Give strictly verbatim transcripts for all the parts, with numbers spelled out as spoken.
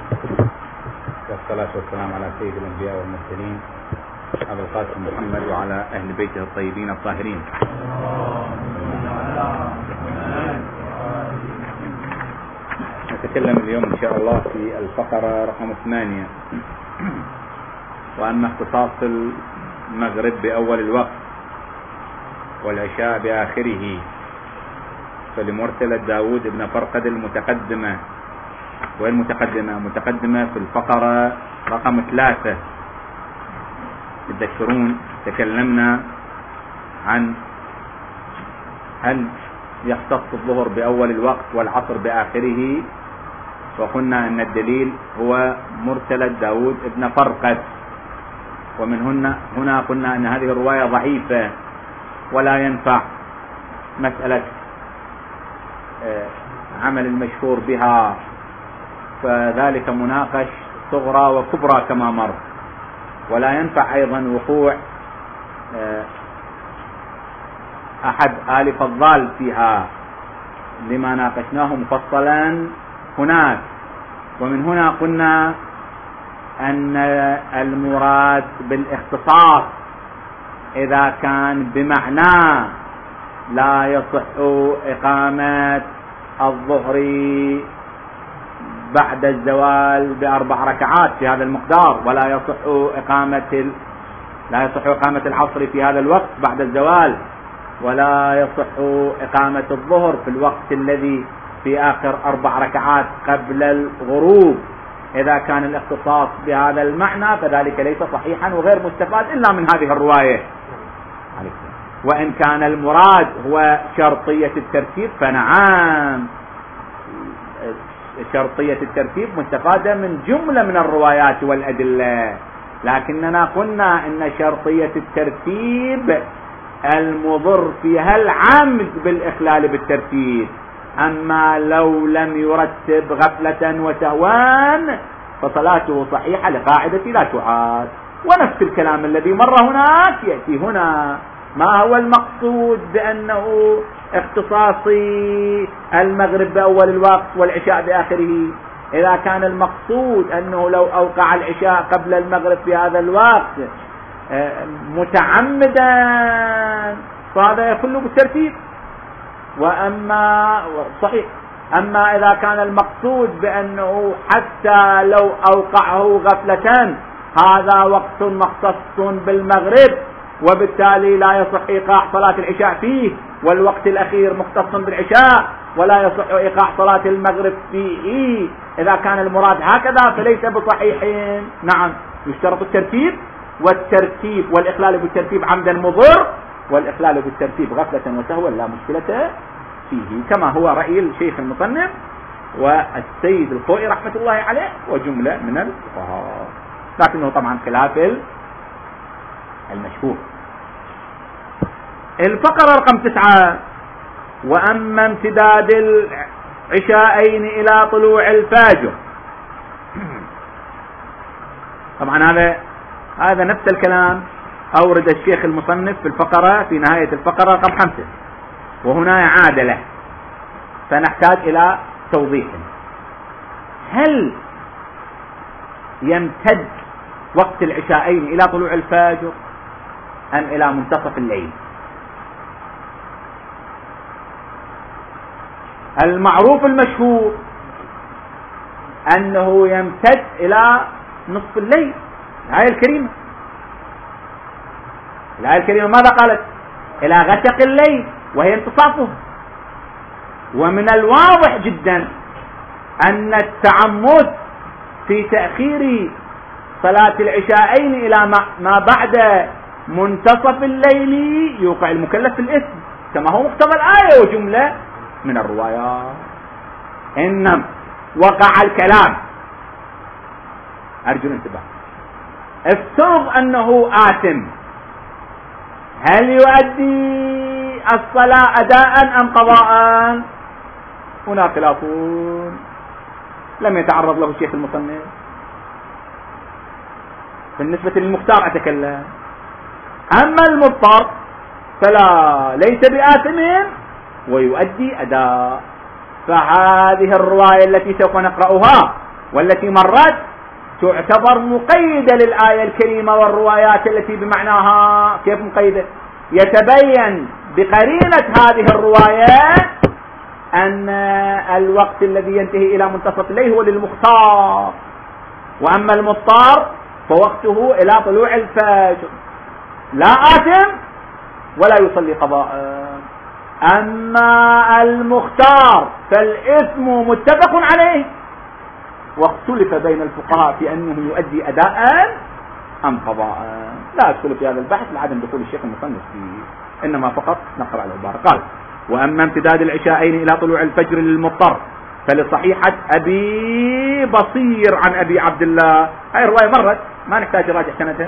والصلاة والسلام على سيد الأنبياء والمرسلين أبي القاسم محمد وعلى أهل بيته الطيبين الطاهرين. نتكلم اليوم إن شاء الله في الفقرة رقم ثمانية، وأما اختصاص المغرب بأول الوقت والعشاء بآخره فلمرسلة داود بن فرقد المتقدمة. والمتقدمة متقدمة في الفقرة رقم ثلاثة. تذكرون تكلمنا عن هل يختص الظهر بأول الوقت والعصر بآخره، وقلنا أن الدليل هو مرسلة داود بن فرقد، ومن هنا هنا قلنا أن هذه الرواية ضعيفة ولا ينفع مسألة عمل المشهور بها، فذلك مناقش صغرى وكبرى كما مر، ولا ينفع أيضا وقوع أحد آل فضال فيها لما ناقشناه مفصلا هناك. ومن هنا قلنا أن المراد بالاختصاص إذا كان بمعنى لا يصح إقامة الظهر بعد الزوال بأربع ركعات في هذا المقدار، ولا يصح إقامة ال... لا يصح إقامة العصر في هذا الوقت بعد الزوال، ولا يصح إقامة الظهر في الوقت الذي في آخر أربع ركعات قبل الغروب. إذا كان الاختصاص بهذا المعنى فذلك ليس صحيحا وغير مستفاد إلا من هذه الرواية. وإن كان المراد هو شرطية الترتيب فنعم، شرطية الترتيب مستفادة من جملة من الروايات والأدلة، لكننا قلنا إن شرطية الترتيب المضر فيها العمد بالإخلال بالترتيب، أما لو لم يرتب غفلة وسهوان فصلاته صحيحة لقاعدة لا تعاد. ونفس الكلام الذي مر هناك يأتي هنا. ما هو المقصود بأنه اختصاصي المغرب بأول الوقت والعشاء بآخره؟ إذا كان المقصود أنه لو أوقع العشاء قبل المغرب في هذا الوقت متعمدا فهذا يخل بالترتيب، وأما صحيح. أما إذا كان المقصود بأنه حتى لو أوقعه غفلة هذا وقت مختص بالمغرب وبالتالي لا يصح إيقاع صلاة العشاء فيه، والوقت الأخير مختص بالعشاء ولا يصح إيقاع صلاة المغرب فيه، إذا كان المراد هكذا فليس بصحيح. نعم، يشترط الترتيب، والترتيب والإخلال بالترتيب عمدا مضر، والإخلال بالترتيب غفلة وسهوا لا مشكلة فيه، كما هو رأي الشيخ المصنف والسيد الخوئي رحمة الله عليه وجملة من الفقهاء، لكنه طبعا خلاف المشهور. الفقرة رقم تسعة: وأما امتداد العشاءين إلى طلوع الفجر. طبعا هذا هذا نفس الكلام أورد الشيخ المصنف في الفقرة في نهاية الفقرة رقم خمسة، وهنا عاد له، فنحتاج إلى توضيح. هل يمتد وقت العشاءين إلى طلوع الفجر أم إلى منتصف الليل؟ المعروف المشهور أنه يمتد إلى نصف الليل. الآية الكريمة الآية الكريمة ماذا قالت؟ إلى غسق الليل، وهي انتصافه. ومن الواضح جدا أن التعمد في تأخير صلاة العشاءين إلى ما بعد منتصف الليل يوقع المكلف في الإثم، كما هو مقتضى الآية وجملة من الروايات. إنما وقع الكلام، أرجو الانتباه، افترض أنه آثم، هل يؤدي الصلاة أداء أم قضاء؟ هنا خلافون لم يتعرض له الشيخ المصنف. بالنسبة للمختار أتكلم، أما المضطر فلا، ليس بآثم ويؤدي أداء. فهذه الرواية التي سوف نقرأها والتي مرت تعتبر مقيدة للآية الكريمة والروايات التي بمعناها. كيف مقيدة؟ يتبين بقرينة هذه الروايات أن الوقت الذي ينتهي إلى منتصف الليل هو للمختار، وأما المضطر فوقته إلى طلوع الفجر، لا آثم ولا يصلي قضاء. أما المختار فالإثم متفق عليه، واختلف بين الفقهاء في أنه يؤدي أداء أم قضاء. لا أدخل في هذا البحث لعدم دخول الشيخ المصنف فيه، إنما فقط نقرأ العبارة. قال: وأما امتداد العشاءين إلى طلوع الفجر للمضطر فلصحيحة أبي بصير عن أبي عبد الله، هاي الرواية مرت ما نحتاج نراجع سنتها.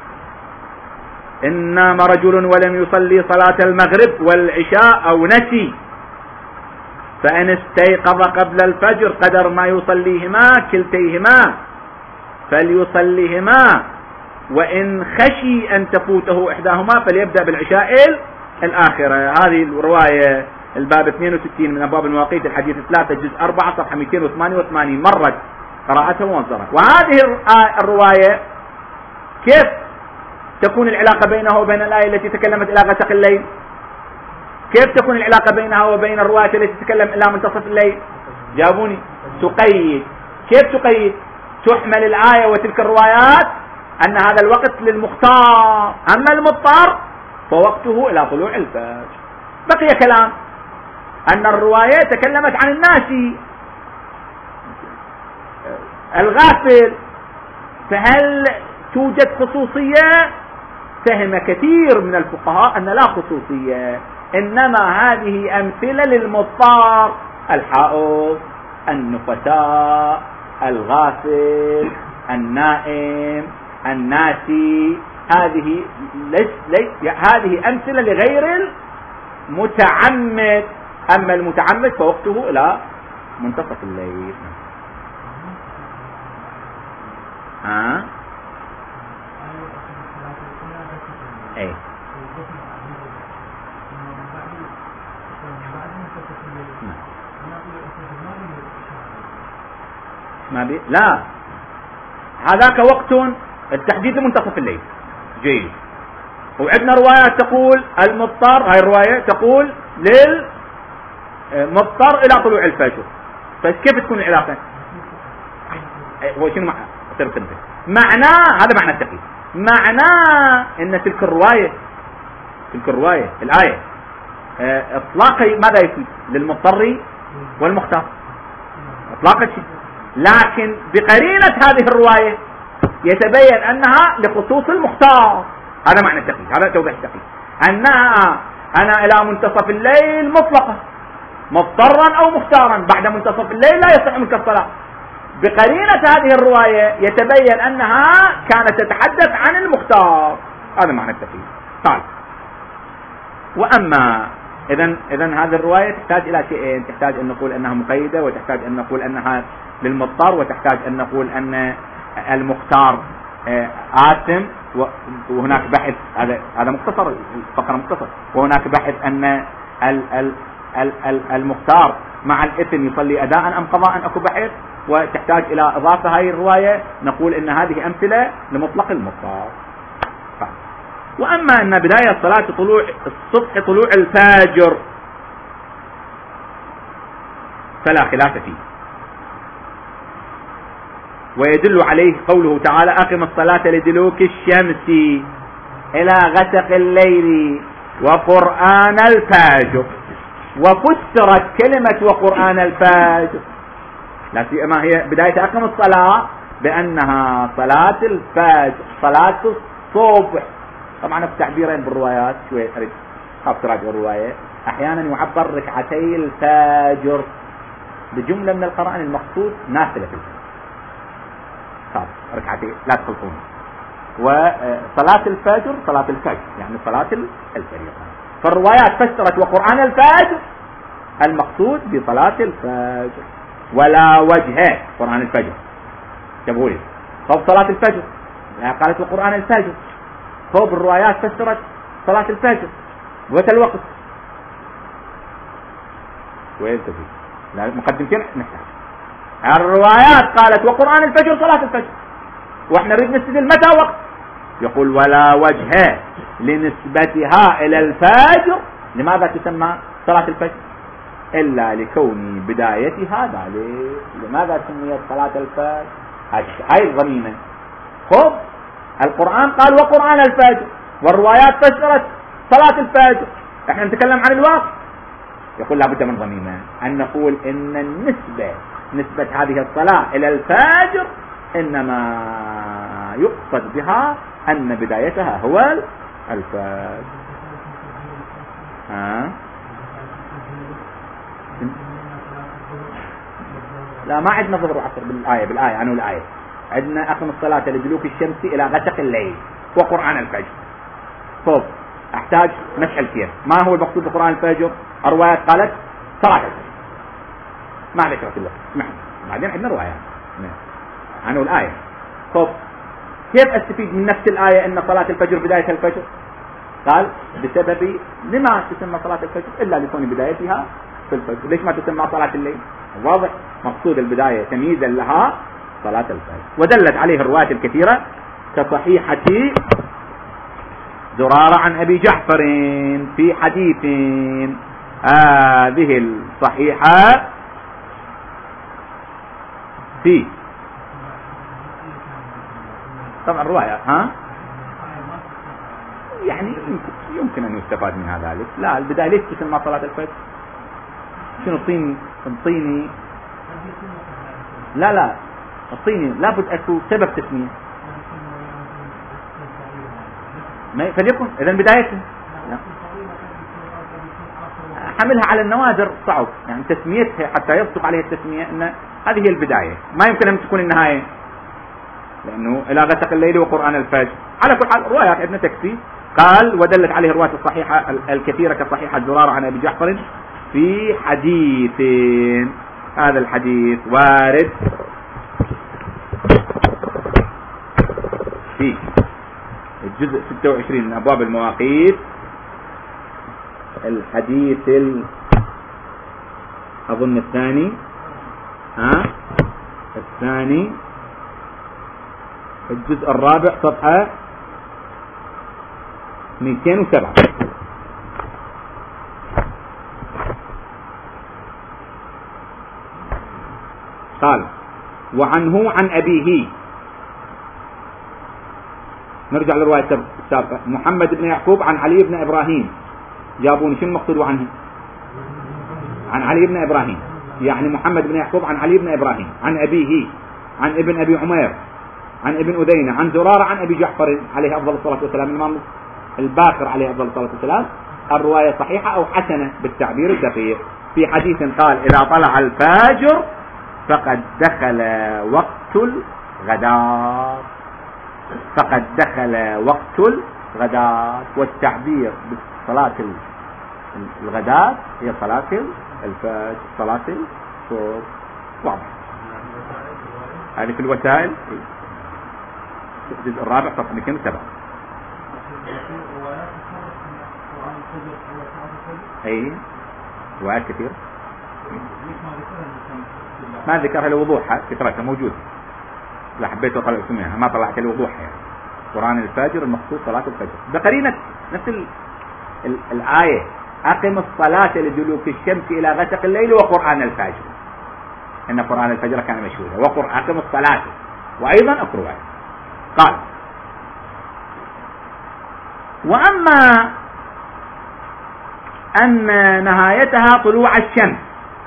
إن نام رجل ولم يصلي صلاة المغرب والعشاء أو نسي فإن استيقظ قبل الفجر قدر ما يصليهما كلتيهما فليصليهما، وإن خشي أن تفوته إحداهما فليبدأ بالعشاء الآخرة. هذه الرواية الباب اثنين وستين من أبواب المواقيت، الحديث ثلاثة جزء أربعة صفحة مئتين وثمانية وثمانين، مرت قراءتها وانصرت. وهذه الرواية كيف تكون العلاقة بينها وبين الآية التي تكلمت إلى غسق الليل؟ كيف تكون العلاقة بينها وبين الرواية التي تتكلم إلى منتصف الليل؟ جاوبوني. تقيد. كيف تقيد؟ تحمل الآية وتلك الروايات أن هذا الوقت للمختار، أما المضطر فوقته إلى طلوع الفجر. بقي كلام أن الرواية تكلمت عن الناس الغافل، فهل توجد خصوصية؟ فهم كثير من الفقهاء أن لا خصوصية، إنما هذه أمثلة للمضطر: الحائض، النفساء، الغافل، النائم، الناسي. هذه ليس ليس هذه أمثلة لغير المتعمد، أما المتعمد فوقته إلى منتصف الليل. ها؟ ايه ما بي لا، هذاك وقت التحديد منتصف الليل. جيد. وعندنا روايات تقول المضطر، هاي الرواية تقول للمضطر إلى طلوع الفجر. فكيف تكون العلاقة؟ هو شنو معنى؟ معناه هذا معنى التقييد، معناه ان تلك الرواية تلك الرواية الآية اطلاقا ماذا يفيد؟ للمضطر والمختار اطلاقا شيء، لكن بقرينة هذه الرواية يتبين انها لخصوص المختار. هذا معنى التقييد، هذا توضيح التقييد، انها انا الى منتصف الليل مطلقة، مضطرا او مختارا، بعد منتصف الليل لا يصح منك الصلاة. بقرينة هذه الرواية يتبين أنها كانت تتحدث عن المختار. هذا معنى التقييد. طيب، وأما إذن إذن هذه الرواية تحتاج إلى شيئين: تحتاج أن نقول أنها مقيدة، وتحتاج أن نقول أنها للمضطر، وتحتاج أن نقول أن المختار آثم. وهناك بحث، هذا هذا مختصر، الفقرة مختصر، وهناك بحث أن المختار مع الإثم يصلي أداء أم قضاء، أكو بحث، وتحتاج إلى إضافة هذه الرواية نقول إن هذه أمثلة لمطلق المضطر. وأما أن بداية صلاة طلوع الصبح طلوع الفجر فلا خلاف فيه، ويدل عليه قوله تعالى: أقم الصلاة لدلوك الشمس إلى غسق الليل وقرآن الفجر. وفسرت كلمة وقرآن الفجر لا سيما هي بداية أقم الصلاة بأنها صلاة الفجر، صلاة الصبح. طبعا في تعبيرين بالروايات، شوية أريد خاف تراجع الرواية، أحيانا يعبر ركعتي الفجر بجملة من القرآن المخصوص نافلة في الفجر، خاف ركعتي لا تخلطون. وصلاة الفجر صلاة الفجر يعني صلاة الفجر. فالروايات فسرت وقرآن الفجر المقصود بصلاة الفجر، ولا وجه قرآن الفجر جابولي طب صلاة الفجر، لا قالت وقرآن الفجر. طب الروايات فسرت صلاة الفجر وقت الوقت وين تبي؟ لا مقدمتين نحتاج. الروايات قالت وقرآن الفجر صلاة الفجر، واحنا نريد نستدل متى وقت. يقول ولا وجه لنسبتها الى الفجر، لماذا تسمى صلاة الفجر؟ الا لكون بدايتها ذلك. لماذا سميت صلاة الفجر؟ هاي الضميمة. خب القرآن قال وقرآن الفجر، والروايات فسرت صلاة الفجر، احنا نتكلم عن الوقت. يقول لابد من ضميمة ان نقول ان النسبة نسبة هذه الصلاة الى الفجر انما يقصد بها ان بدايتها هو الفجر. ها؟ لا ما عندنا ظهر وعصر بالآية بالآية عنه الآية عندنا أقم الصلاة لدلوك الشمس إلى غسق الليل وقرآن الفجر. طب أحتاج مسألة كيف ما هو المقصود بقرآن الفجر؟ الروايات قالت صلاة الفجر ما ذكرت الله اسمع بعدين عندنا روايات عنه الآية. طب كيف أستفيد من نفس الآية أن صلاة الفجر بداية الفجر؟ قال بسبب لما تسمى صلاة الفجر إلا لكون بدايتها في الفجر. ليش ما تسمى صلاة الليل؟ واضح مقصود البداية تمييزا لها صلاة الفجر. ودلت عليه الروايات الكثيرة كصحيحة زرارة عن أبي جعفر في حديث. هذه الصحيحة في طبعا رواية ها يعني يمكن أن يستفاد منها ذلك. لا البداية ليش تسمى صلاة الفجر؟ شنو طيني طيني لا لا الطيني لابد أكو سبب تسمية فليكن إذا بدايته حملها على النوادر صعب يعني تسميتها حتى يصدق عليها التسمية أن هذه هي البداية ما يمكن أن تكون النهاية لأنه إلى غسق الليل وقرآن الفجر. على كل حال روايات ابن تكفي. قال ودلت عليه الروايات الصحيحة الكثيرة كصحيحة زرارة عن أبي جعفر في حديث. هذا الحديث وارد في الجزء ستة وعشرين من أبواب المواقيت الحديث ال... أظن الثاني ها الثاني الجزء الرابع صفحة مئتين وسبعة. قال وعنه عن أبيه. نرجع للرواية السابقة. محمد بن يعقوب عن علي بن إبراهيم. جابوني شنو المقصود عنه؟ عن علي بن إبراهيم يعني محمد بن يعقوب عن علي بن إبراهيم عن أبيه عن ابن أبي عمير عن ابن أدينة عن زرارة عن أبي جعفر عليه أفضل الصلاة والسلام الإمام الباقر عليه أفضل الصلاة والسلام. الرواية صحيحة أو حسنة بالتعبير الدقيق. في حديث قال إذا طلع الفجر فقد دخل وقت الغداء فقد دخل وقت الغداء. والتعبير بصلاة الغداء هي صلاة الفجر صلاة الصبح. واضح هذه في الوسائل الجزء الرابع صفحة مئتين وسبعة. اي روايات كثير ما ذكرها لوضوحها كثرتها موجودة. لا حبيت اطلع اسمها ما طلعت لوضوحها يعني. قرآن الفجر المخصوص صلاة الفجر بقرينة نفس ال... ال... الآية أقم الصلاة لدلوك الشمس إلى غسق الليل وقرآن الفجر. إن قرآن الفجر كان مشهودا وقرآن أقم الصلاة وأيضا أقرأ. قال وأما أن نهايتها طلوع الشمس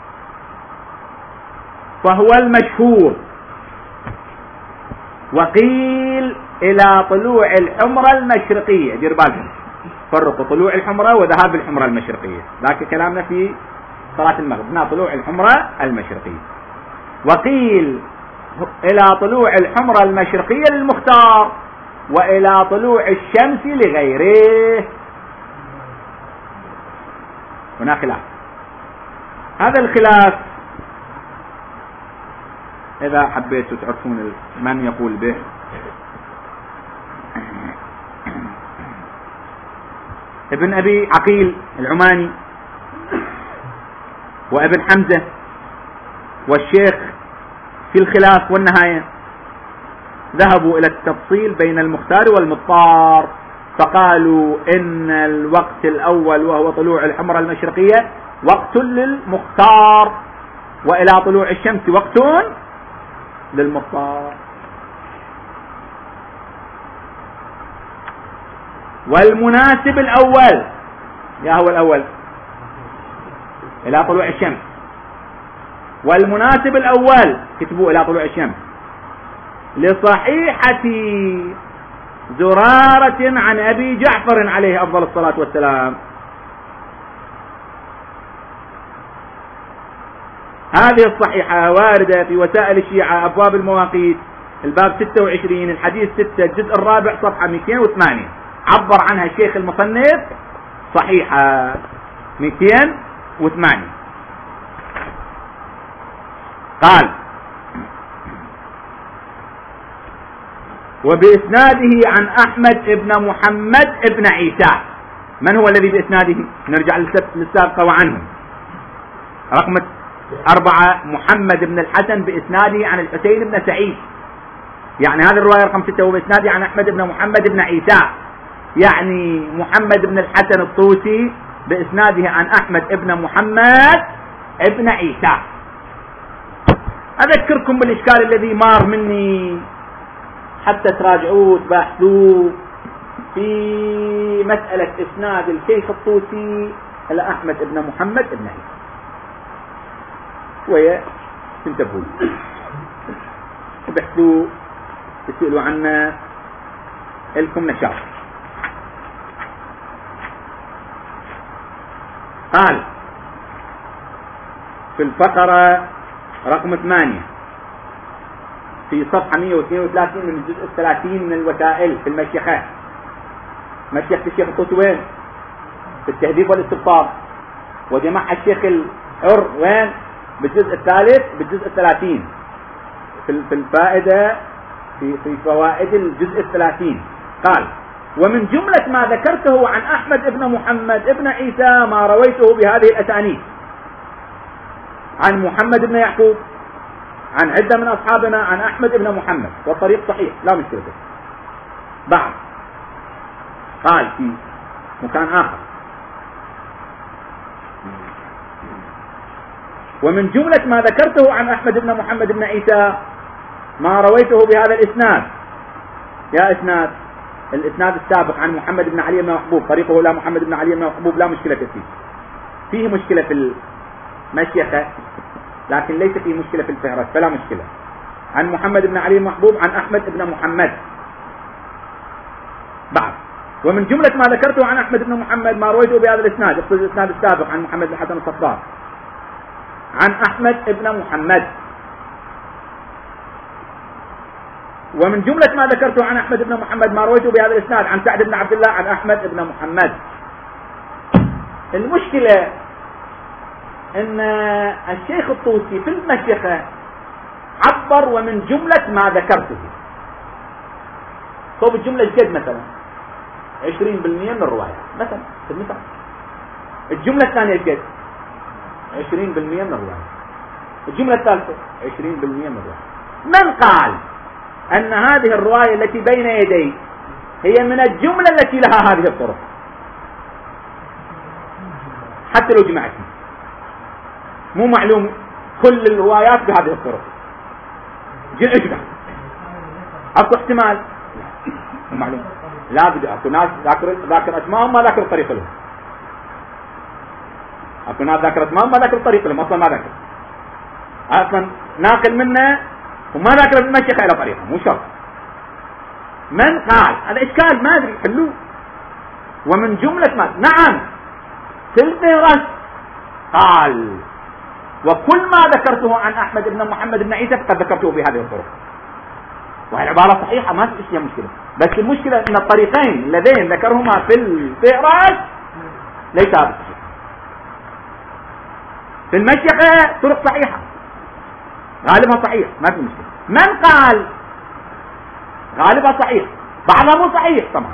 فهو المشهور. وقيل إلى طلوع الحمرة المشرقية. دير بالكم فرقوا طلوع الحمرة وذهاب الحمرة المشرقية. ذاك كلامنا في صلاة المغرب هنا طلوع الحمرة المشرقية. وقيل إلى طلوع الحمرة المشرقية للمختار وإلى طلوع الشمس لغيره. هنا خلاف. هذا الخلاف إذا حبيتوا تعرفون من يقول به ابن أبي عقيل العماني وابن حمزة والشيخ في الخلاف والنهاية ذهبوا إلى التفصيل بين المختار والمضطر، فقالوا إن الوقت الأول وهو طلوع الحمرة المشرقية وقت للمختار، وإلى طلوع الشمس وقت للمضطر. والمناسب الأول، يا هو الأول إلى طلوع الشمس، والمناسب الأول كتبوا إلى طلوع الشمس لصحيحة زرارة عن أبي جعفر عليه أفضل الصلاة والسلام. هذه الصحيحة واردة في وسائل الشيعة أبواب المواقيت الباب ستة وعشرين الحديث ستة الجزء الرابع صفحة مئتين وثمانية، عبر عنها الشيخ المصنف صحيحة مئتين وثمانية. قال: وبإسناده عن أحمد ابن محمد ابن عيسى. من هو الذي بإسناده؟ نرجع للسابقة وعنه. رقم أربعة محمد بن الحسن بإسناده عن الحسين بن سعيد، يعني هذه الرواية رقم ستة وبإسناده عن أحمد بن محمد بن عيسى، يعني محمد بن الحسن الطوسي بإسناده عن أحمد ابن محمد ابن عيسى. أذكركم بالإشكال الذي مار مني حتى تراجعوه وتباحثوه في مسألة إسناد الشيخ الطوسي إلى أحمد ابن محمد ابن عيسى، شوية تنتبهوا تبحثوا تسألوا عنا لكم نشاط. قال في الفقرة رقم ثمانية في صفحة مئة واثنين وثلاثين من الجزء الثلاثين من الوسائل في المشيخة، مشيخة الشيخ الطوسي وين؟ في التهذيب والاستبطار، وجمعها الشيخ الحر وين؟ بالجزء الثالث بالجزء الثلاثين في الفائدة في في فوائد الجزء الثلاثين. قال: ومن جملة ما ذكرته عن أحمد ابن محمد ابن عيسى ما رويته بهذه الأسانيد عن محمد بن يعقوب عن عدة من أصحابنا عن أحمد ابن محمد، والطريق صحيح لا مشكلة. بعد قال في مكان آخر: ومن جملة ما ذكرته عن أحمد بن محمد بن عيسى ما رويته بهذا الإسناد. يا إسناد الإسناد السابق عن محمد بن علي بن محبوب، طريقه لا محمد بن علي بن محبوب لا مشكلة فيه، فيه مشكلة في المشيخة لكن ليس فيه مشكلة في الفهرس فلا مشكلة. عن محمد بن علي بن محبوب عن أحمد بن محمد. بعد: ومن جملة ما ذكرته عن أحمد بن محمد ما رويته بهذا الإسناد، يقصد الإسناد السابق عن محمد بن حسن الصفار عن أحمد بن محمد. ومن جملة ما ذكرته عن أحمد بن محمد ما رويته بهذا الإسناد عن سعد بن عبد الله عن أحمد بن محمد. المشكلة أن الشيخ الطوسي في المشيخة عبر ومن جملة ما ذكرته، صوب الجملة الجد مثلا عشرين بالمئة من الرواية مثلا في المثال، الجملة الثانية الجد عشرين بالمئة من الرواية، الجملة الثالثة عشرين بالمئة من الرواية. من قال أن هذه الرواية التي بين يدي هي من الجملة التي لها هذه الطرق حتى لو جمعتها؟ مو معلوم كل الروايات بهذه الطرق، جل اجمع. اكو احتمال مو معلوم، لا بد اكو ناس ذاكر ذاكر اسمائهم ما ذاكر الطريق لهم، اكو ناس ذاكر اسمائهم ما ذاكر الطريق لهم، اصلا ما ذاكر، اصلا ناقل منه وما ذاكر المشيخة الى طريقه، مو شرط. من قال هذا اشكال ما ادري حلوه. ومن جملة ما نعم في الفهرس قال: وكل ما ذكرته عن أحمد بن محمد بن عيسى فقد ذكرته بهذه الطرق، وهي العبارة صحيحة ما فيش مشكلة، بس المشكلة أن الطريقين اللذين ذكرهما في الفهرس ليس هذا الصحيح. في المشيخة طرق صحيحة غالبها صحيح ما في مشكلة. من قال غالبها صحيح بعضها مو صحيح طبعا،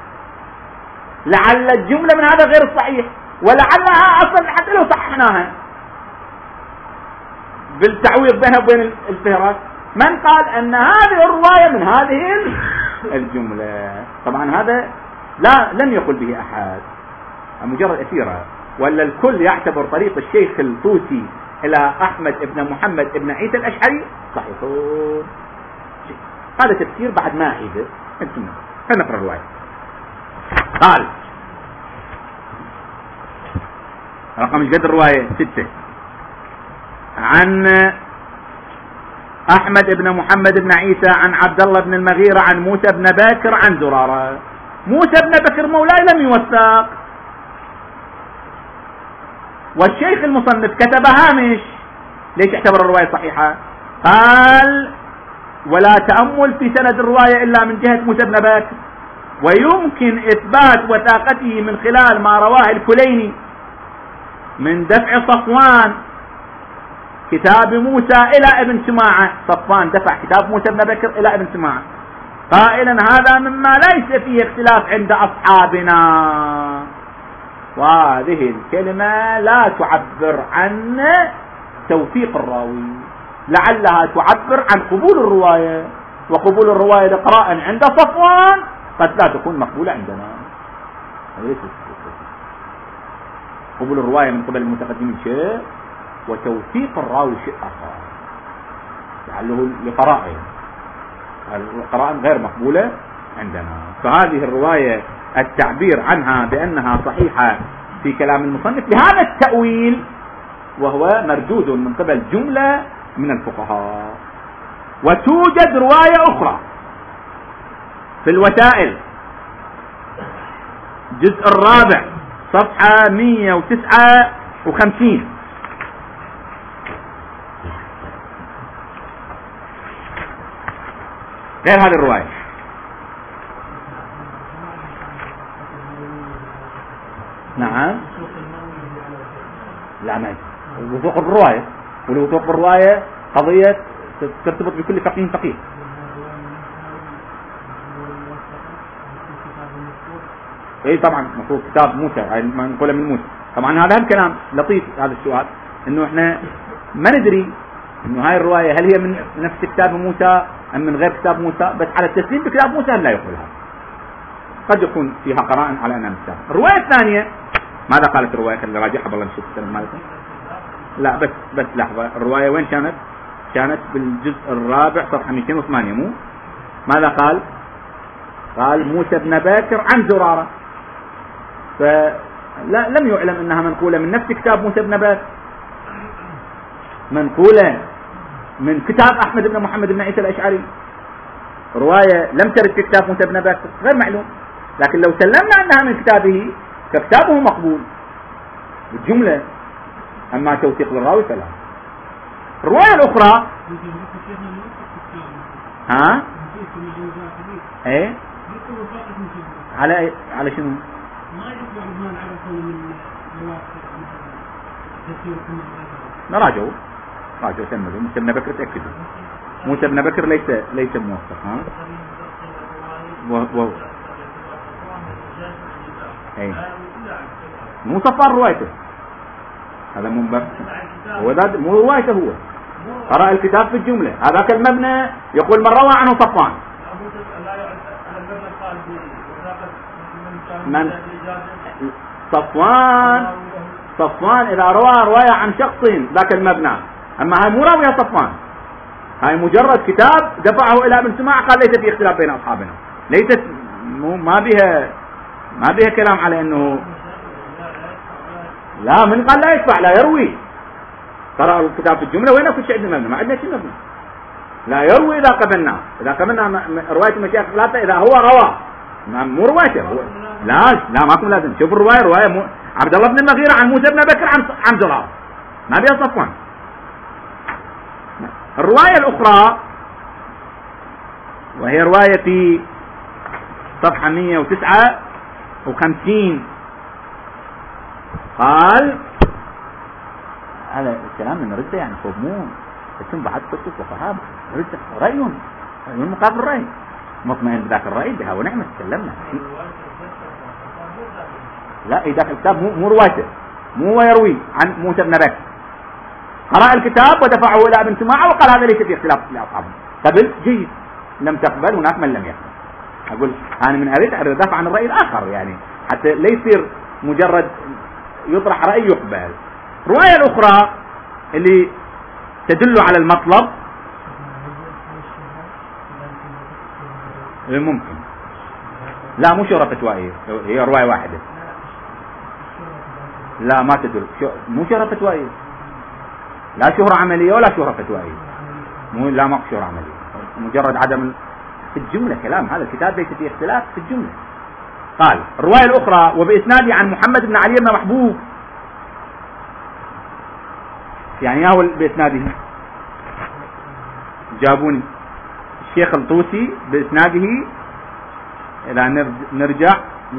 لعل الجملة من هذا غير الصحيح، ولعلها أصلا حتى لو صححناها بالتعويض بينها وبين الفهرس؟ من قال أن هذه الرواية من هذه الجملة؟ طبعا هذا لا لم يقل به أحد، مجرد أسيرة، ولا الكل يعتبر طريق الشيخ الطوسي إلى أحمد ابن محمد ابن عيسى الأشعري صحيح. هذا تفسير بعد ما أعيده. خلينا نقرأ الرواية. قال رقم جد الرواية ستة، عن أحمد بن محمد بن عيسى عن عبد الله بن المغيرة عن موسى بن بكر عن زرارة. موسى بن بكر مولاي لم يوثق، والشيخ المصنف كتب هامش. ليش اعتبر الرواية صحيحة؟ قال ولا تأمل في سند الرواية إلا من جهة موسى بن بكر، ويمكن إثبات وثاقته من خلال ما رواه الكليني من دفع صفوان كتاب موسى إلى ابن سماعة. صفوان دفع كتاب موسى بن بكر إلى ابن سماعة قائلا هذا مما ليس فيه اختلاف عند أصحابنا. وهذه الكلمة لا تعبر عن توثيق الراوي، لعلها تعبر عن قبول الرواية، وقبول الرواية لقراء عند صفوان قد لا تكون مقبولة عندنا. قبول الرواية من قبل المتقدمين شيء، وتوثيق الراوي شيء آخر، لعله لقراء القراءة غير مقبولة عندنا. فهذه الرواية التعبير عنها بأنها صحيحة في كلام المصنف بهذا التأويل، وهو مردود من قبل جملة من الفقهاء. وتوجد رواية أخرى في الوسائل الجزء الرابع صفحة مئة وتسعة وخمسين، غير هذه الرواية. نعم لا ما وثوق الرواية، والوثوق الرواية قضية ترتبط بكل فقيه فقيه. اي طبعا مفروض كتاب موسى، ما نقوله من موسى. طبعا هذا هم كلام لطيف هذا السؤال، انه احنا ما ندري انه هاي الرواية هل هي من نفس كتاب موسى ام من غير كتاب موسى، بس على التسليم بكتاب موسى لا يقولها، قد يكون فيها قرائن على انها كتاب. الرواية الثانية ماذا قالت الرواية؟ خلينا نراجعها بالله نشوف السلام مالتها. لا بس بس لحظة، الرواية وين كانت؟ كانت بالجزء الرابع صفحة مئتين وثمانية. مو ماذا قال؟ قال موسى بن باكر عن زرارة، فلا لم يعلم انها منقولة من نفس كتاب موسى بن باكر، منقولة من كتاب احمد بن محمد بن عيسى الاشعري. رواية لم ترد في كتاب موسى بن باكر غير معلوم، لكن لو سلمنا انها من كتابه فكتابه مقبول بالجملة، اما توثيق للراوي فلا. الرواية الاخرى ها ايه على على شنو؟ نراجعوا راجعوا سمدوا موسى بن بكر تأكدوا موسى بن بكر ليس ليس موثق. ها و و ايه مو صفار روايته، هذا منبر هو ذا مو روايته، هو قرأ الكتاب في الجملة. هذاك المبنى يقول من روى عنه صفوان، من صفوان صفوان إذا روى رواية عن شخص ذاك المبنى، أما هاي مو راوية صفوان، هاي مجرد كتاب دفعه إلى ابن سماع قال ليس في اختلاف بين أصحابنا، ليست ما بها ما بها كلام على أنه لا من قال لا يدفع لا يروي. قرأ الكتاب في الجملة وين أكو شيء عندنا مبنى؟ ما عندنا شيء مبنى، لا يروي إذا قبلنا إذا قبلنا رواية المشايخ ثلاثة إذا هو روى مو روايته هو. لا لا ماكو لازم. شوف الرواية رواية مو... عبد الله بن المغيرة عن موسى بن بكر عن عن زرارة، ما بيها صفوان. الرواية الأخرى وهي رواية في صفحة مئة وتسعة وخمسين قال هذا الكلام من رده يعني صوب مو اسم بعد قصة وفهام رده رأي من مقابل رأي مطمئن بذاك الرأي بها ونعمة تكلمنا. لا إذا الكتاب مو مو روايته، مو هو يروي عن موسى بن بكر، قرأ الكتاب ودفعه إلى ابن سماعة وقال هذا ليس في اختلاف لأصحابه. قبل جيد، لم تقبل هناك من لم يقبل. أقول أنا من أريد أدافع عن الرأي الآخر، يعني حتى لا يصير مجرد يطرح رأي يقبل. الرواية الأخرى اللي تدل على المطلب ممكن لا مو شهرة فتوائية، هي رواية واحدة لا ما تدل، مو شهرة فتوائية، لا شهرة عملية ولا شهرة فتوائية، مو لا ما شهرة عملية، مجرد عدم في الجملة كلام. هذا الكتاب ليس فيه اختلاف في الجملة. قال الرواية الأخرى وبإسناده عن محمد بن علي بن محبوب، يعني هو بإسناده جابوني الشيخ الطوسي بإسناده، إذا نرجع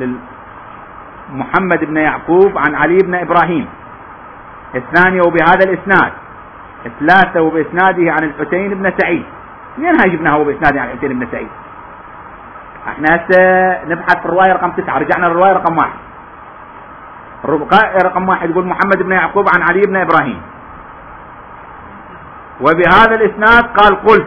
لمحمد بن يعقوب عن علي بن إبراهيم، الثانية وبهذا الإسناد، الثلاثة وبإسناده عن الحسين بن سعيد. منين هاي جبناها وبإسناده عن الحسين بن سعيد؟ احنا هسه نبحث في الرواية رقم تسعة، رجعنا للرواية رقم واحد. الرواية رقم واحد يقول محمد بن يعقوب عن علي بن إبراهيم وبهذا الإسناد قال قلت،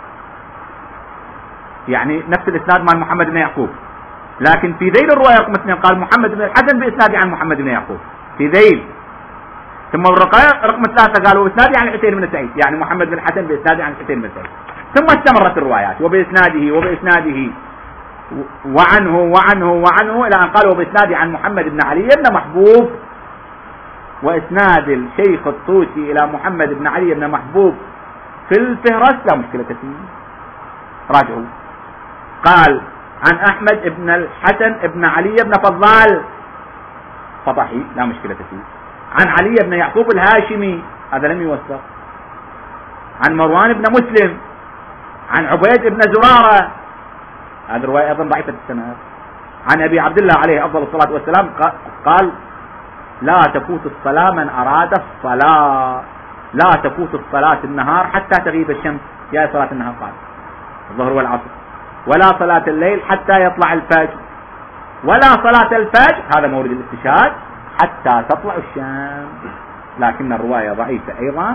يعني نفس الإسناد مع محمد بن يعقوب، لكن في ذيل الرواية رقم اثنين قال محمد بن الحسن بإسناده عن محمد بن يعقوب في ذيل. ثم الرواية رقم ثلاثة قال وبإسناده عن الحسين بن سعيد، يعني محمد بن الحسن بإسناده عن الحسين بن سعيد. ثم استمرت الروايات وبإسناده وبإسناده وعنه وعنه وعنه إلى أن قال وبإسناده عن محمد بن علي بن محبوب. وإسناد الشيخ الطوسي إلى محمد بن علي بن محبوب في الفهرس لا مشكلة فيه، راجعوا. قال عن أحمد بن الحسن بن علي بن فضال فضحي لا مشكلة فيه. عن علي بن يعقوب الهاشمي هذا لم يوثق. عن مروان بن مسلم عن عبيد بن زرارة، هذه الرواية أيضا ضعيفة السند. عن أبي عبد الله عليه أفضل الصلاة والسلام قال لا تفوت الصلاة من أراد الصلاة، لا تفوت الصلاة النهار حتى تغيب الشمس، يا صلاة النهار قال الظهر والعصر، ولا صلاة الليل حتى يطلع الفجر، ولا صلاة الفجر هذا مورد الاستشهاد حتى تطلع الشمس. لكن الرواية ضعيفة أيضا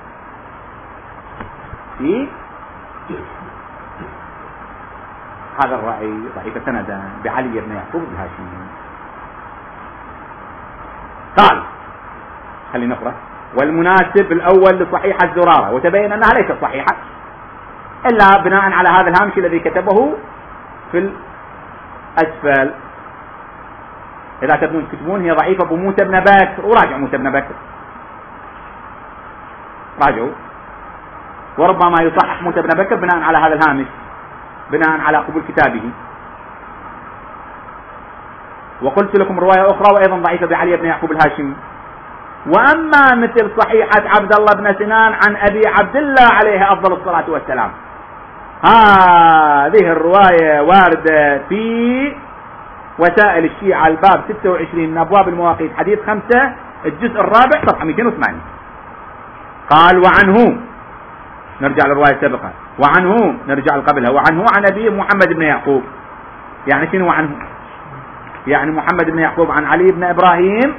في هذا الرأي، ضعيفة سندا بعلي بن يعقوب الهاشمي. قال خلينا نقرأ والمناسب الأول لصحيح الزرارة، وتبين أنها ليست صحيحة إلا بناء على هذا الهامش الذي كتبه في الأسفل. إذا تبون تكتبون هي ضعيفة بموسى بن بكر، وراجعوا موسى بن بكر، راجعوا، وربما يصحح موسى بن بكر بناء على هذا الهامش، بناء على قبول كتابه. وقلت لكم رواية أخرى وأيضا ضعيفة بعلي بن يعقوب الهاشمي. وأما مثل صحيحة عبد الله بن سنان عن أبي عبد الله عليه أفضل الصلاة والسلام، هذه الرواية واردة في وسائل الشيعة الباب ستة وعشرين من أبواب المواقيت حديث خمسة الجزء الرابع صفحة مئتين وثمانين. قال وعنه، نرجع للرواية السابقة، وعنه نرجع لقبلها، وعنه عن أبي محمد بن يعقوب. يعني شنو عنه؟ يعني محمد بن يعقوب عن علي بن إبراهيم،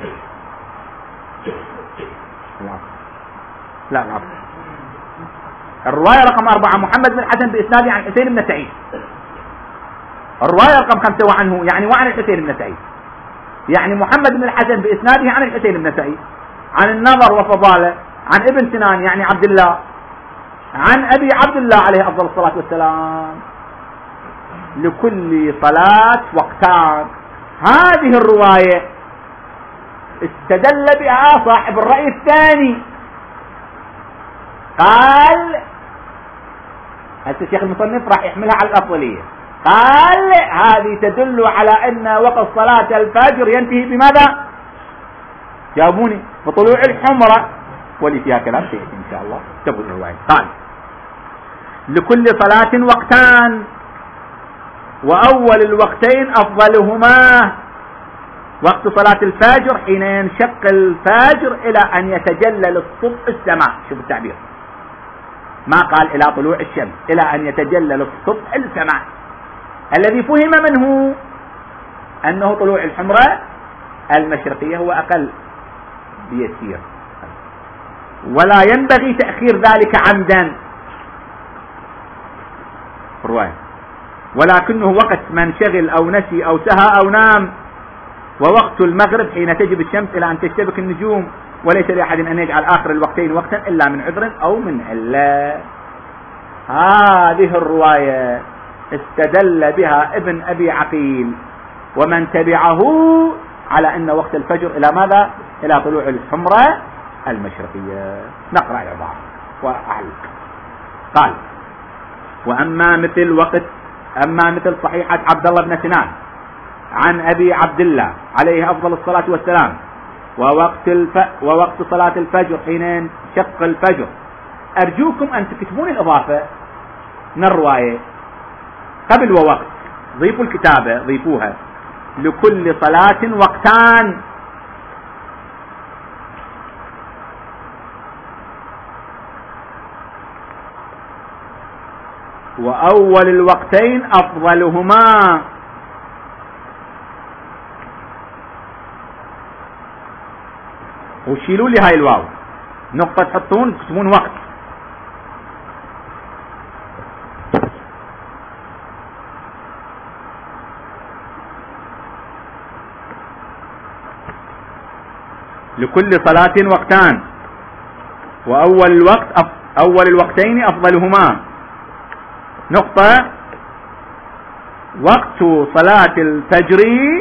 لا لا الرواية رقم أربعة محمد بن الحسن بإسناده عن حسين بن سعيد. الرواية رقم خمسة وعنه يعني وعن الحسين بن سعيد، يعني محمد بن الحسن بإسناده عن الحسين بن سعيد، عن النظر وفضالة عن ابن سنان يعني عبد الله، عن أبي عبد الله عليه أفضل الصلاة والسلام. لكل صلاة وقتان. هذه الرواية استدل بها صاحب الرأي الثاني، قال هذا الشيخ المصنف راح يحملها على الأفضلية، قال هذه تدل على أن وقت صلاة الفجر ينتهي بماذا؟ جاوبوني بطلوع الحمرة، ولي فيها كلام سيأتي إن شاء الله تبدو الرواية. قال لكل صلاة وقتان، وأول الوقتين أفضلهما وقت صلاة الفجر حين ينشق الفجر إلى أن يتجلى للصبح السماء. شوف التعبير، ما قال إلى طلوع الشمس، إلى أن يتجلى للصبح السماء، الذي فهم منه أنه طلوع الحمرة المشرقية هو أقل بيسير. ولا ينبغي تأخير ذلك عمدا رواية، ولكنه وقت من شغل أو نسي أو سهى أو نام، ووقت المغرب حين تجب الشمس إلى أن تشتبك النجوم، وليس لأحد أن يجعل آخر الوقتين وقتا إلا من عذر أو من علة. هذه الرواية استدل بها ابن أبي عقيل ومن تبعه على أن وقت الفجر إلى ماذا؟ إلى طلوع الحمرة المشرقية. نقرأ العبارة وأعلق. قال: وأما مثل وقت أما مثل صحيحة عبد الله بن سنان عن أبي عبد الله عليه أفضل الصلاة والسلام ووقت الف... ووقت صلاة الفجر حين شق الفجر، أرجوكم أن تكتبون الإضافة من الرواية قبل ووقت، ضيفوا الكتابة، ضيفوها: لكل صلاة وقتان. وأول الوقتين أفضلهما. وشيلوا لي هاي الواو، نقطة تحطون تكتبون وقت. لكل صلاة وقتان، وأول الوقت أف... أول الوقتين أفضلهما. نقطة: وقت صلاة الفجر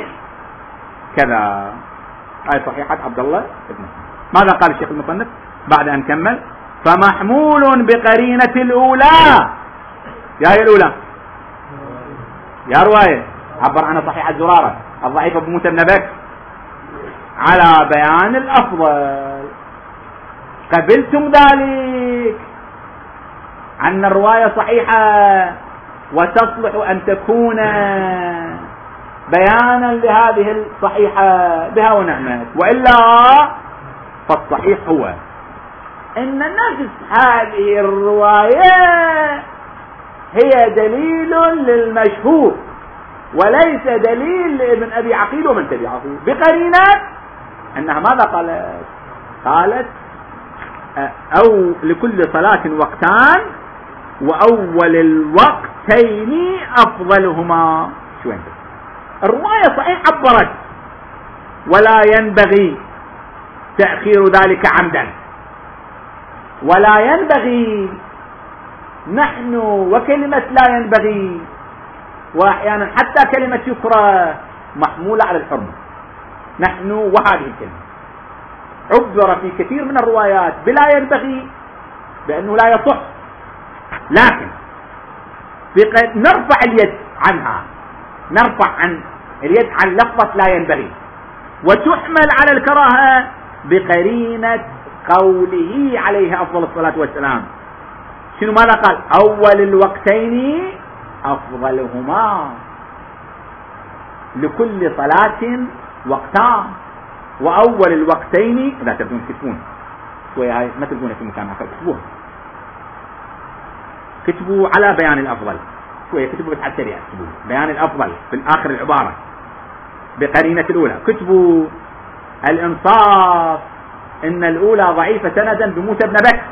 كذا. هاي صحيحة عبد الله ابن. ماذا قال الشيخ المصنف بعد أن كمل؟ فمحمول بقرينة الأولى. يا هي الأولى يا رواية عبر عنها صحيحة زرارة الضعيف أبو موسى بن بكر على بيان الأفضل. قبلتم ذلك أن الرواية صحيحة وتصلح أن تكون بيانا لهذه الصحيحة بها ونعمت، وإلا فالصحيح هو أن نفس هذه الرواية هي دليل للمشهور وليس دليل لابن أبي عقيل ومن تبعه، بقرينة أنها ماذا قالت؟ قالت أو لكل صلاة وقتان وأول الوقتين أفضلهما. شو عندك؟ الرواية صحيح عبرت ولا ينبغي تأخير ذلك عمدا، ولا ينبغي. نحن وكلمة لا ينبغي وأحيانا حتى كلمة يكره محمولة على الحرمة. نحن وهذه الكلمة عبر في كثير من الروايات بلا ينبغي بأنه لا يصح، لكن نرفع اليد عنها، نرفع عن اليد عن لفظة لا ينبغي، وتحمل على الكراهة بقرينة قوله عليه أفضل الصلاة والسلام. شنو ماذا قال؟ أول الوقتين أفضلهما، لكل صلاة وقتان وأول الوقتين. إذا تبدون تكتبون شوية هاي ما تلقونها في مكان آخر، كتبوها، كتبوا على بيان الأفضل شوية، كتبوا بس على السريع، كتبوا بيان الأفضل في آخر العبارة بقرينة الأولى. كتبوا الإنصاف إن الأولى ضعيفة سندا بموسى بن بكر،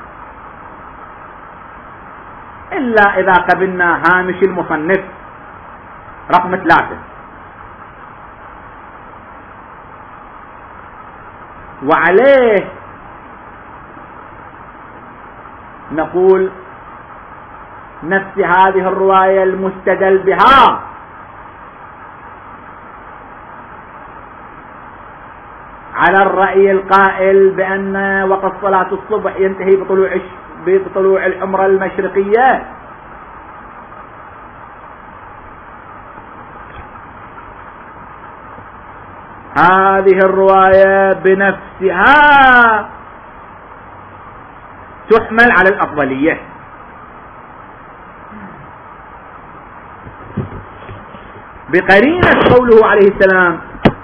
إلا إذا قبلنا هامش المصنف رقم ثلاثة. وعليه نقول نفس هذه الرواية المستدل بها على الرأي القائل بأن وقت صلاة الصبح ينتهي بطلوع بطلوع الحمرة المشرقية، هذه الرواية بنفسها تحمل على الأفضلية، بقرينة قوله عليه السلام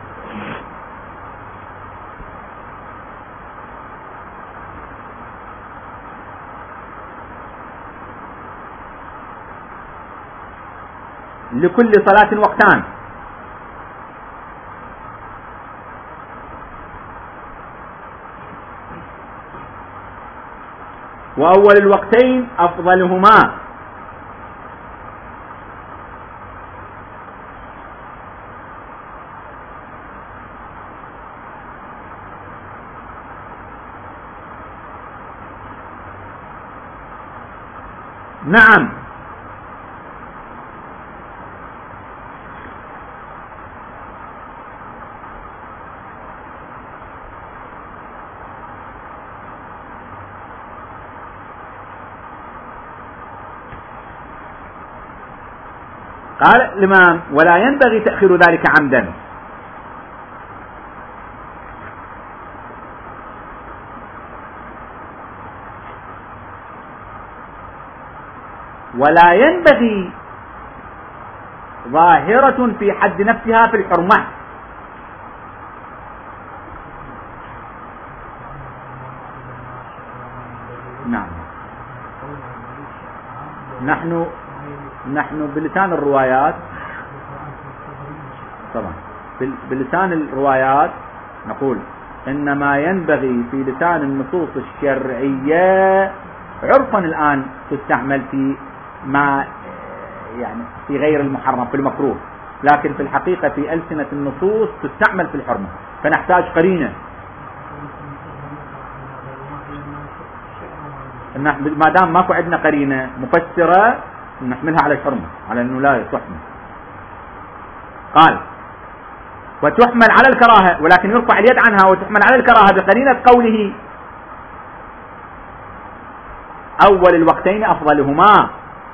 لكل صلاة وقتان. وأول الوقتين أفضلهما. نعم، قال الإمام: ولا ينبغي تأخير ذلك عمدا. ولا ينبغي ظاهرة في حد نفسها في الحرمة. نعم، نحن نحن بلسان الروايات طبعا بلسان الروايات نقول إنما ينبغي في لسان النصوص الشرعية عرفا الآن تستعمل في ما يعني في غير المحرم في المكروه، لكن في الحقيقة في ألسنة النصوص تستعمل في الحرمة، فنحتاج قرينة. ما دام ماكو عندنا قرينة مفسرة نحملها على الحرمة، على أنه لا يصحنا. قال: وتحمل على الكراهة، ولكن يرفع اليد عنها وتحمل على الكراهة بقرينة قوله: أول الوقتين أفضلهما.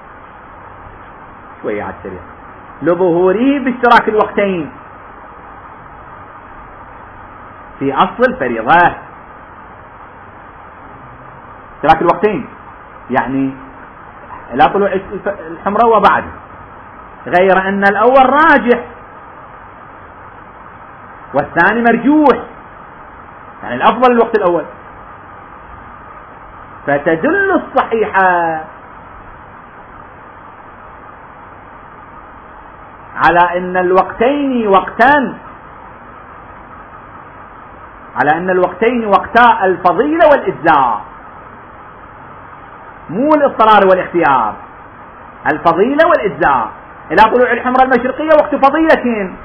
شوية على السريع. لظهوره باشتراك الوقتين في أصل الفريضة. اشتراك الوقتين يعني لا طلوع الحمراء وبعد، غير أن الأول راجح والثاني مرجوح، يعني الأفضل الوقت الأول. فتدل الصحيحة على أن الوقتين وقتان، على أن الوقتين وقتا الفضيلة والإجزاء، مو الاضطرار والاختيار، الفضيلة والإجزاء. إلى طلوع الحمراء المشرقية وقت فضيلة،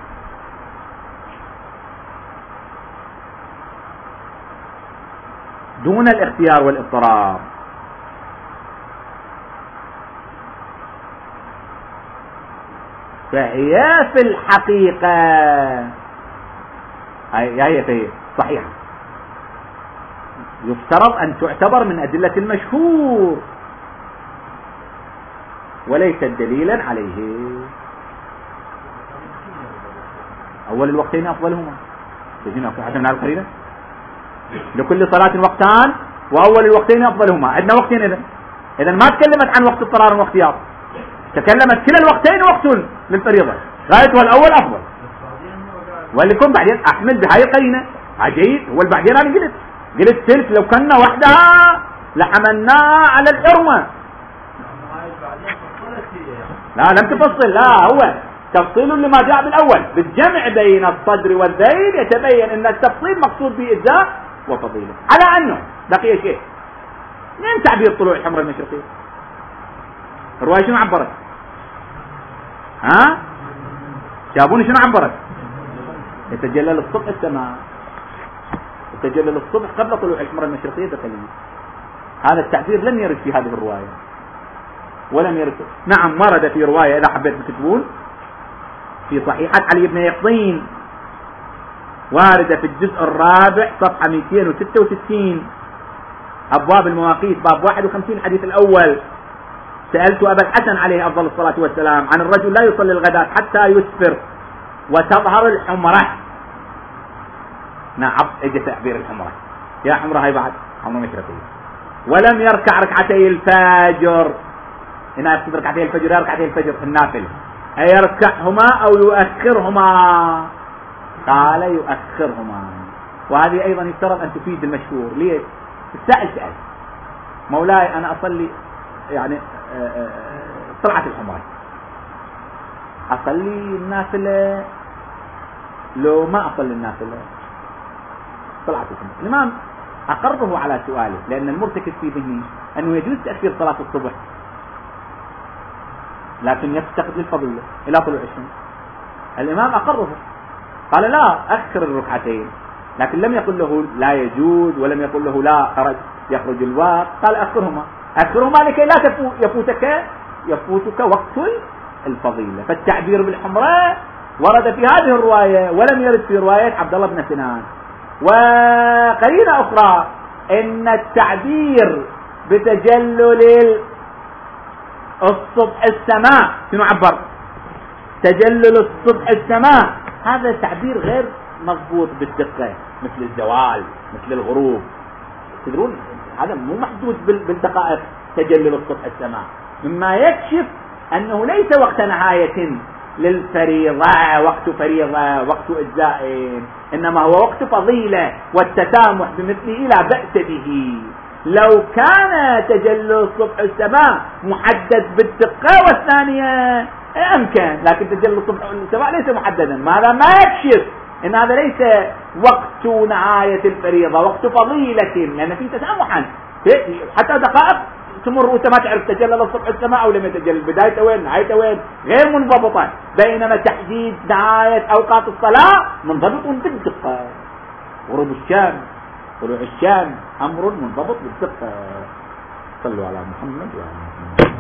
دون الاختيار والاضطرار. فهي في الحقيقة هي هي صحيحة، يفترض أن تعتبر من أدلة المشهور وليست دليلا عليه. أول الوقتين أفضلهما، تجينا في حتى من القرينة لكل صلاة وقتان وأول الوقتين أفضلهما. عندنا وقتين إذن إذن ما تكلمت عن وقت اضطرار واختيار، تكلمت كلا الوقتين وقت للفريضة، غايتها الأول أفضل. ولكم بعدين أحمل بهاي القرينة عجيب. والبعدين أنا قلت قلت تلك لو كنا وحدها لحملناها على الحرمة. لا لم تفصل، لا هو تفصيل لما جاء بالأول. بالجمع بين الصدر والذيل يتبين أن التفصيل مقصود به إجزاء وفضيلة. على أنه بقي شيء من تعبير طلوع الحمراء المشرقية. الرواية شنو عبرت؟ ها؟ شافوني شنو عبرت؟ يتجلل الصبح السماء، يتجلل الصبح قبل طلوع الحمراء المشرقية بقليل. هذا التعبير لم يرد في هذه الرواية ولم يرد. نعم ورد في رواية إذا حبيت تكتبون في صحيحة علي بن يقطين، واردة في الجزء الرابع صفحة مئتين وستة وستين، أبواب المواقيت باب واحد وخمسين الحديث الأول. سألت أبا الحسن عليه أفضل الصلاة والسلام عن الرجل لا يصلي الغداة حتى يسفر وتظهر الحمرة. نعم اجى تعبير الحمرة، يا حمرة هاي بعد حمرة مشرقية. ولم يركع ركعتي الفجر، هنا يقصد ركعتي الفجر يا ركعتي الفجر النافل، أيركعهما أو يؤخرهما؟ قال يؤخرهما. وهذه أيضا يفترض أن تفيد المشهور. ليش؟ السائل سأل مولاي أنا أصلي يعني طلعت الحمرة، أصلي النافلة لو ما أصلي النافلة؟ طلعت الحمرة. الإمام أقره على سؤاله لأن المرتكب في ذهنه أنه يجوز تأخير صلاة الصبح لكن يفتقد للفضيلة إلى طلوع الشمس. الإمام أقره، قال لا أخر الركعتين، لكن لم يقل له لا يجوز ولم يقل له لا خرج يخرج الوقت، قال أخرهما أخرهما لكي لا يفوتك يفوتك وقت الفضيلة. فالتعبير بالحمراء ورد في هذه الرواية ولم يرد في رواية عبد الله بن سنان. وقرينة أخرى إن التعبير بتجلل الصبح السماء، شنو عبر؟ تجلل الصبح السماء، هذا تعبير غير مضبوط بالدقة، مثل الزوال مثل الغروب. تدرون هذا مو محدود بالدقائق تجلل الصبح السماء، مما يكشف أنه ليس وقت نهاية للفريضة، وقت فريضة وقت إجزاء، إنما هو وقت فضيلة والتسامح بمثله لا بأس به. لو كان تجلل الصبح السماء محدد بالدقة والثانية أمكن، لكن تجلل الصبح السماء ليس محددا. ماذا ما يكشف إن هذا ليس وقت نهاية الفريضة، وقت فضيلة، لأن في تسامحا حتى دقائق تمر وانت ما تعرف تجلل الصبح السماء او لم يتجلل، بدايته وين نهايته وين، غير منضبطة. بينما تحديد نهاية اوقات الصلاة منضبط بالدقة. غروب الشام طلوع الشام امر منضبط بالدقة. صلوا على محمد وعلى محمد.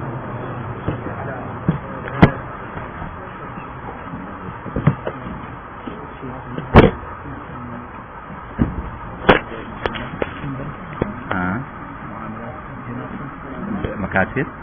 مكاتب